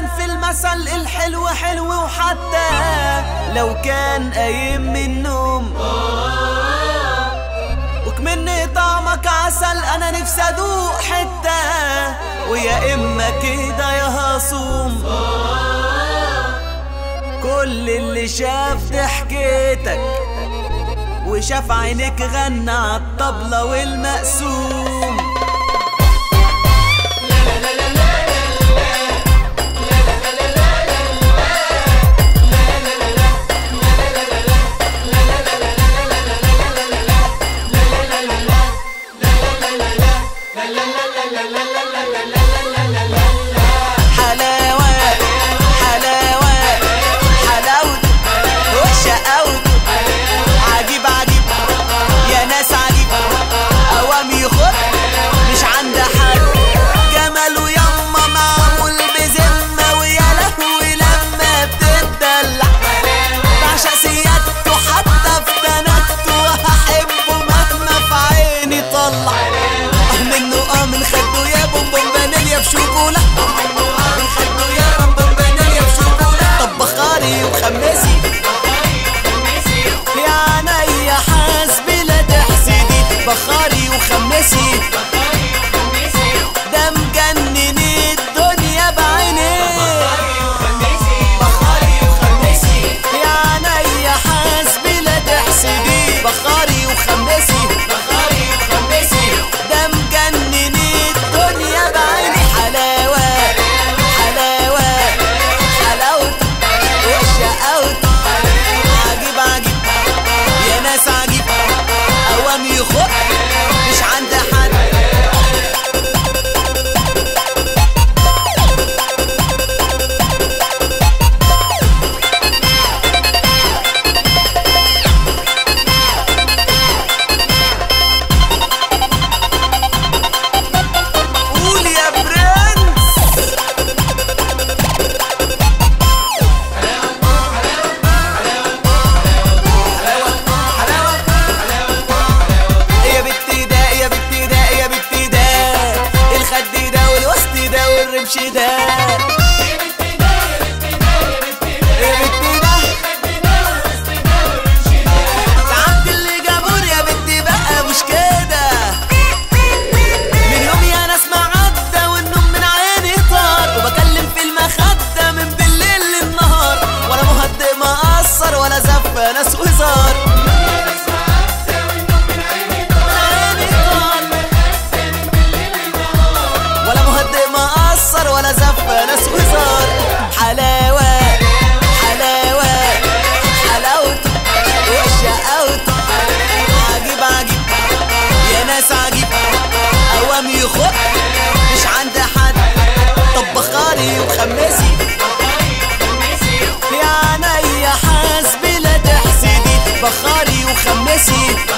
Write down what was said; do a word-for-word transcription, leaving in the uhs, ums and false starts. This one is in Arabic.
في المثل الحلو حلو، وحتى لو كان قايم من النوم وكمني طعمك عسل انا نفسي ادوق حتة، ويا اما كده يا هصوم. كل اللي شاف ضحكتك وشاف عينك غنى عالطبلة والمقسوم. بخاري وخمسي ده مجنن الدنيا بعينيه. بخاري وخمسي يا عينيا حاسبي لا تحسدي. بخاري وخمسي بخاري وخمسي ده مجنن الدنيا بعيني. حلاوة حلاوة حلاوته وشقاوته عجيب عجيب يا ناس عجيب قوام يخق مش عند حد. قول يا برنس. يا بنتي ده يا بنتي ده يا بنتي ده الخد ده والوسط ده والرمش ده. يا بنتي ده يا بنتي ده ساعات اللي جابور يا بنتي بقى مش كده. من يومي انا اسمع عدى والنوم من عيني طار، وبكلم في المخدة من بالليل للنهار، ولا مهدئ مقصر ولا زفة ناس وزار. ولا زفة ناس وزار. حلاوة حلاوة حلاوته وشقاوته عجيب عجيب يا ناس عجيب قوام يخق مش عند حد. طب بخاري وخمسي يا عينيا حاسبي لا تحسدي. بخاري وخمسي